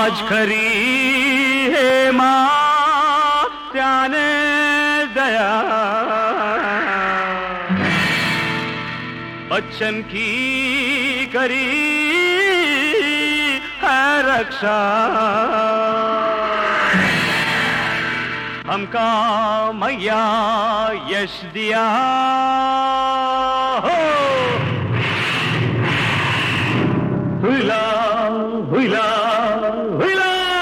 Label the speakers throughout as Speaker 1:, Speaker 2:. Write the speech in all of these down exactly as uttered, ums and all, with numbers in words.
Speaker 1: आज खरी है माँ त्याने दया, बच्चन की करी है रक्षा, हमका मैया यश दिया हो। हुइला हुइला हुइला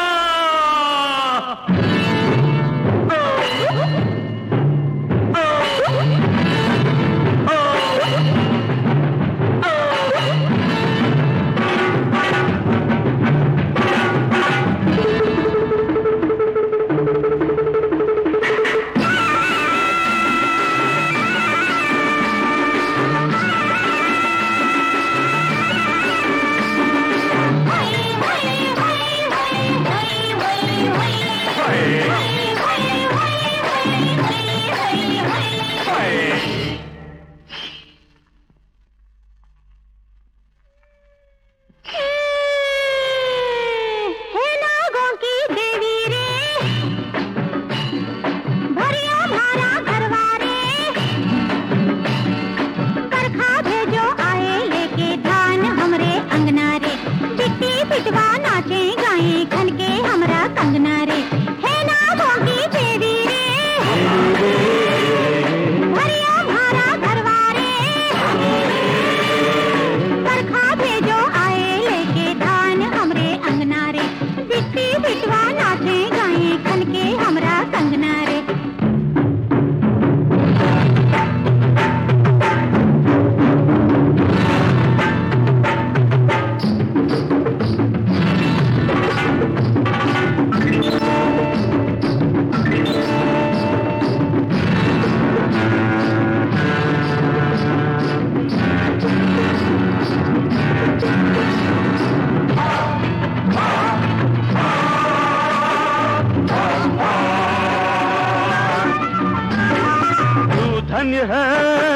Speaker 1: धन्य है,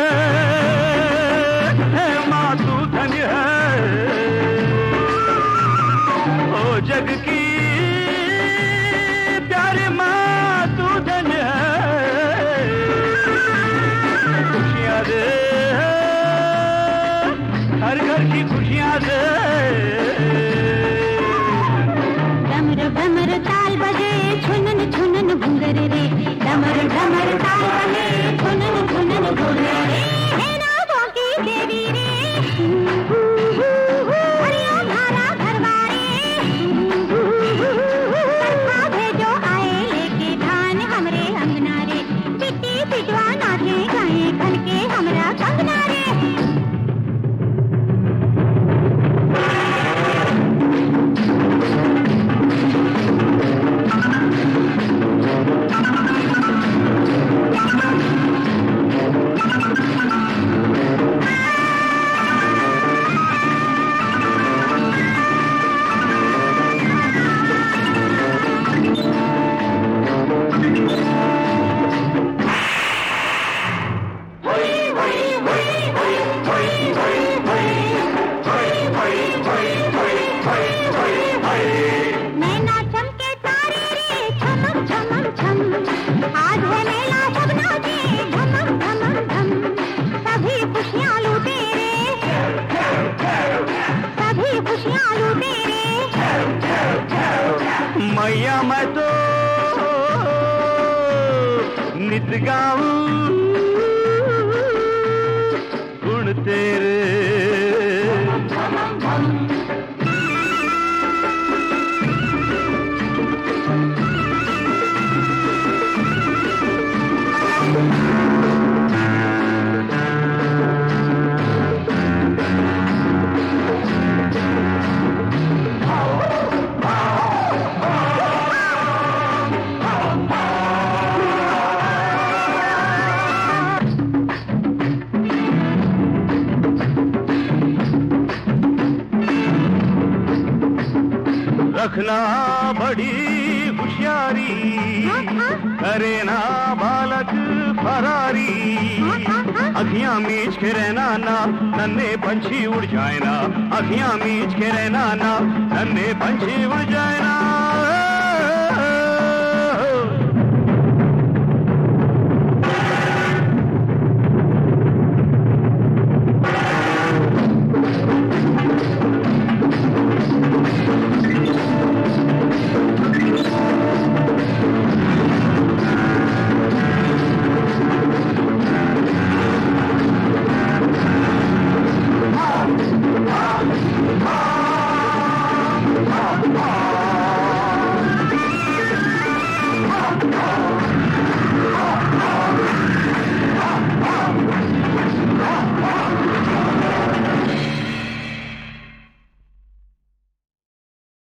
Speaker 1: है माँ तू धन्य है, ओ जग की प्यारी माँ तू धन्य है, खुशियाँ दे हर घर की खुशियाँ दे।
Speaker 2: डमर डमर ताल बजे छुनन छुनन भुंगर रे, डमर डमर ताल बजे छुनन छुनन भुंगर रे, हे नागों की देवी रे, हरिया भारा घरवारे, बरखा भेजो आए लेके धान हमरे अंगना रे, पिट्टी पिटवा नाचे गाए खन के हमरा कंगना रे।
Speaker 1: मैया मैं तो नित गाऊं गुण तेरे, रखना बड़ी होशियारी, करे ना बालक फरारी, अखियां मीच के रहना ना नन्हे पंछी उड़ जाए ना, अखियां मीच के रहना ना नन्हे पंछी उड़ जाए ना।